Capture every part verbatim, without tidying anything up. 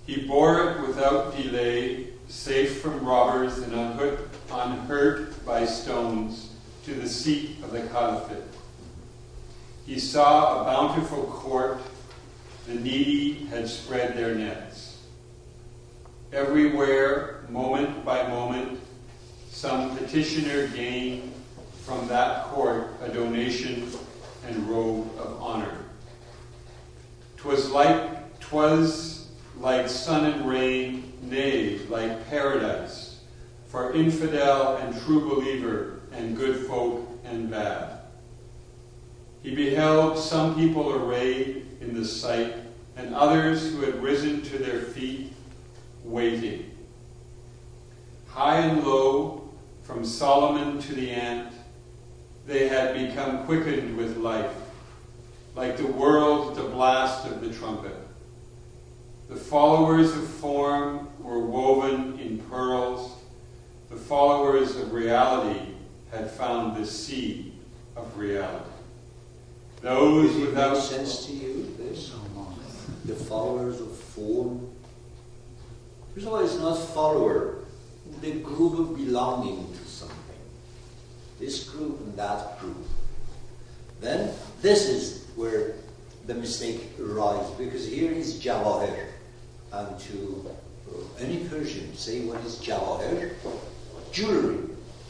He bore it without delay, safe from robbers and unhurt, unhurt by stones, to the seat of the caliphate. He saw a bountiful court. The needy had spread their nets. Everywhere, moment by moment, some petitioner gained from that court a donation and robe of honor. 'Twas like, 'twas like sun and rain, nay, like paradise, for infidel and true believer, and good folk and bad. He beheld some people arrayed in the sight, and others who had risen to their feet, waiting. High and low, from Solomon to the ant, they had become quickened with life, like the world at the blast of the trumpet. The followers of form were woven in pearls. The followers of reality had found the sea of reality. Those Does it without make sense to you, this? The followers of form. First of all, it's not follower, the group of belonging to something. This group and that group. Then, this is where the mistake arises, because here is jawahir. And to uh, any Persian, say what is jawahir? Jewelry.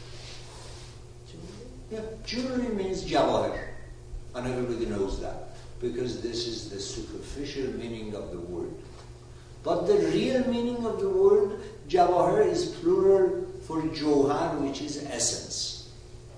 Yeah, jewelry means jawahir. And everybody knows that, because this is the superficial meaning of the word. But the real meaning of the word, jawahir, is plural for johar, which is essence.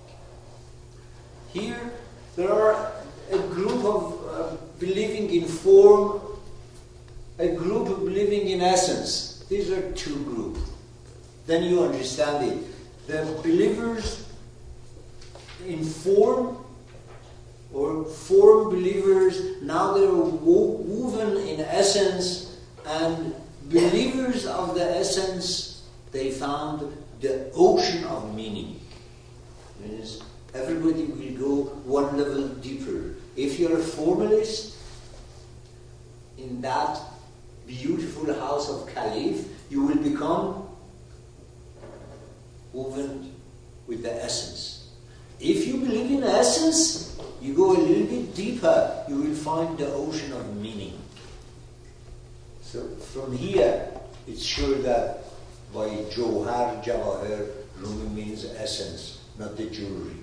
Here, there are a group of uh, believing in form, a group of believing in essence. These are two groups. Then you understand it. The believers in form, or form believers, now they're wo- woven in essence, and believers of the essence, they found the ocean of meaning. Means everybody will go one level deeper. If you're a formalist, in that beautiful house of Caliph, you will become woven with the essence. If you believe in essence, you go a little bit deeper, you will find the ocean of meaning. So from here, it's sure that by Johar, Jawahir, Rumi means essence, not the jewelry.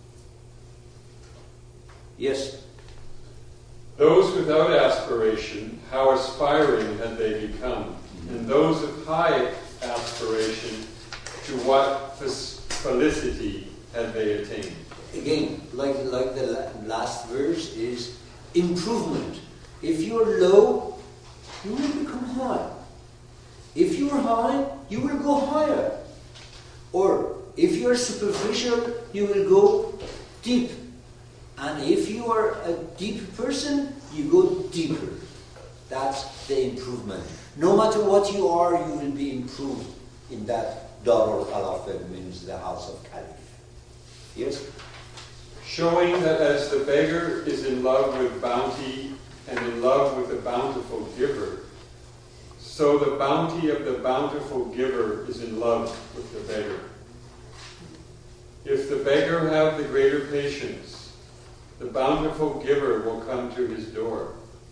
Yes? those without aspiration, how aspiring had they become? And those of high aspiration, to what felicity had they attained? Again, like, like the last verse is improvement. If you're low, you will become high. If you're high, you will go higher. Or if you're superficial, you will go deep. And if you are a deep person, you go deeper. That's the improvement. No matter what you are, you will be improved in that Dar al-Khalafah, means the house of Caliph. Yes? Showing that as the beggar is in love with bounty and in love with the bountiful giver, so the bounty of the bountiful giver is in love with the beggar. If the beggar have the greater patience, the bountiful giver will come to his door.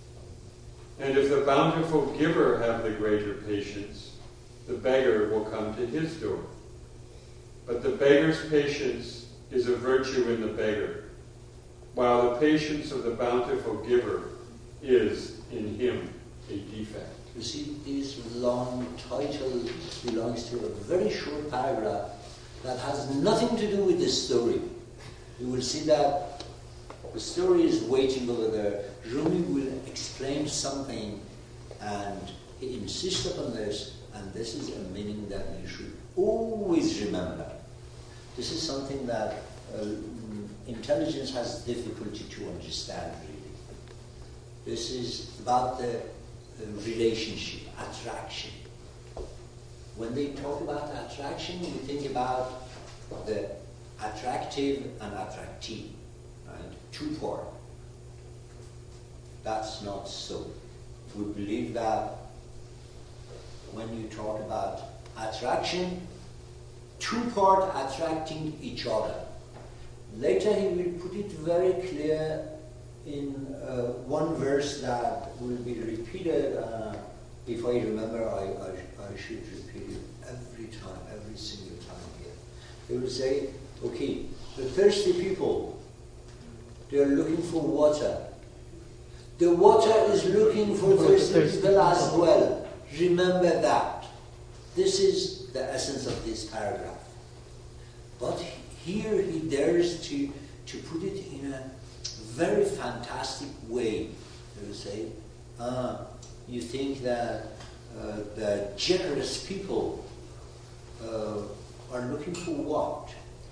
And if the bountiful giver have the greater patience, the beggar will come to his door. But the beggar's patience is a virtue in the beggar, while the patience of the bountiful giver is in him a defect. You see, this long title belongs to a very short paragraph that has nothing to do with the story. You will see that the story is waiting over there. Rumi will explain something, and he insists upon this, and this is a meaning that you should always remember. This is something that uh, intelligence has difficulty to understand, really. This is about the uh, relationship, attraction. When they talk about attraction, we think about the attractive and attractee, right? Two part. That's not so. We believe that when you talk about attraction, two parts attracting each other. Later he will put it very clear in uh, one verse that will be repeated. Uh, if I remember, I, I, I should repeat it every time, every single time here. He will say, okay, the thirsty people, they are looking for water. The water is looking for thirsty people as well. Remember that. This is the essence of this paragraph. But here he dares to, to put it in a very fantastic way. He will say, ah, you think that uh, the generous people uh, are looking for what?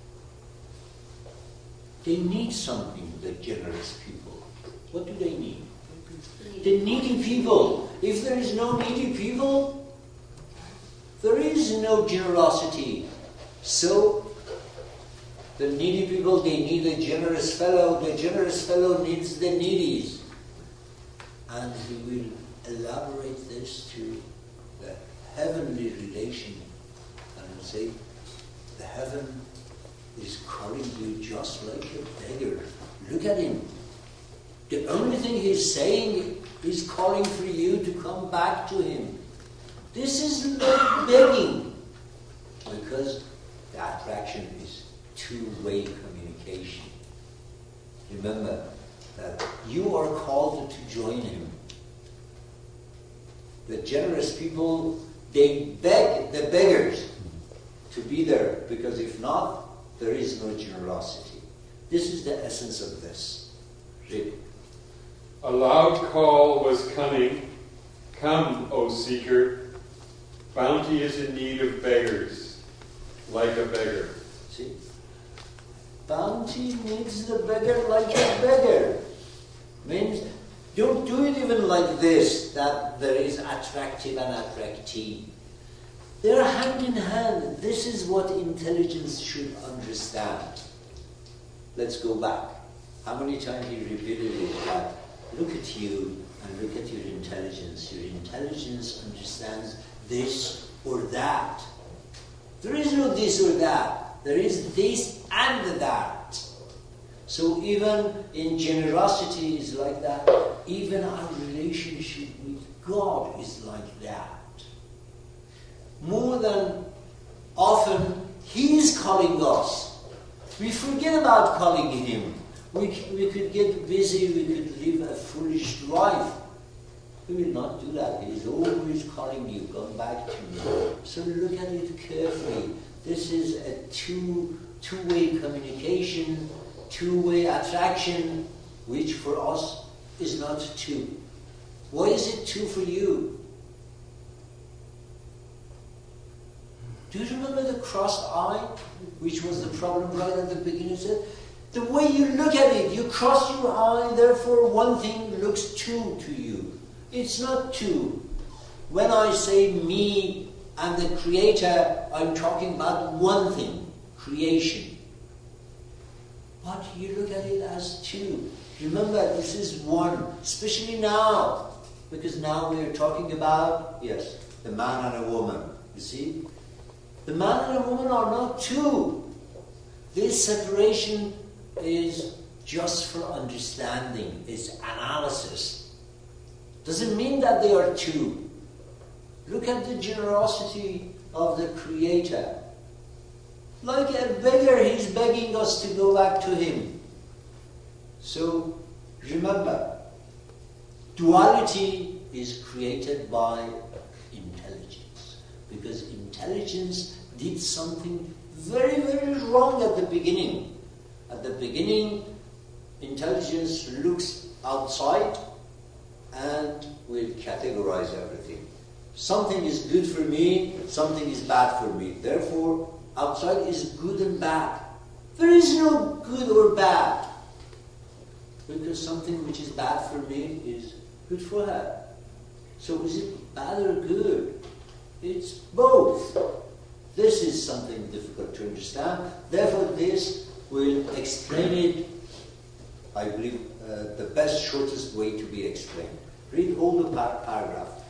They need something, the generous people. What do they need? The needy people. If there is no needy people, there is no generosity. So, the needy people, they need a generous fellow. The generous fellow needs the needies. And he will elaborate this to the heavenly relation. And he'll say, the heaven is calling you just like a beggar. Look at him. The only thing he's saying is calling for you to come back to him. This is not begging, because the attraction is two-way communication. Remember that you are called to join him. The generous people, they beg the beggars to be there, because if not, there is no generosity. This is the essence of this. Read. A loud call was coming. Come, O seeker. Bounty is in need of beggars, like a beggar. See? Bounty needs the beggar like a beggar. Means, don't do it even like this, that there is attractive and attractee. They are hand in hand. This is what intelligence should understand. Let's go back. How many times he repeated it? That look at you and look at your intelligence. Your intelligence understands this or that. There is no this or that. There is this and that. So even in generosity is like that. Even our relationship with God is like that. More than often, He is calling us. We forget about calling Him. We, we could get busy, we could live a foolish life. He will not do that. He is always calling you, come back to me. So look at it carefully. This is a two, two-way communication, two-way attraction, which for us is not two. Why is it two for you? Do you remember the crossed eye, which was the problem right at the beginning? Said, the way you look at it, you cross your eye, therefore one thing looks two to you. It's not two. When I say me and the Creator, I'm talking about one thing, creation. But you look at it as two. Remember, this is one, especially now, because now we're talking about, yes, the man and a woman. You see? The man and a woman are not two. This separation is just for understanding, it's analysis. Doesn't mean that they are two. Look at the generosity of the Creator. Like a beggar, he's begging us to go back to him. So, remember, duality is created by intelligence. Because intelligence did something very, very wrong at the beginning. At the beginning, intelligence looks outside and will categorize everything. Something is good for me, something is bad for me. Therefore, outside is good and bad. There is no good or bad. Because something which is bad for me is good for her. So is it bad or good? It's both. This is something difficult to understand. Therefore, this will explain it, I believe, uh, the best, shortest way to be explained. Read all the par- paragraph.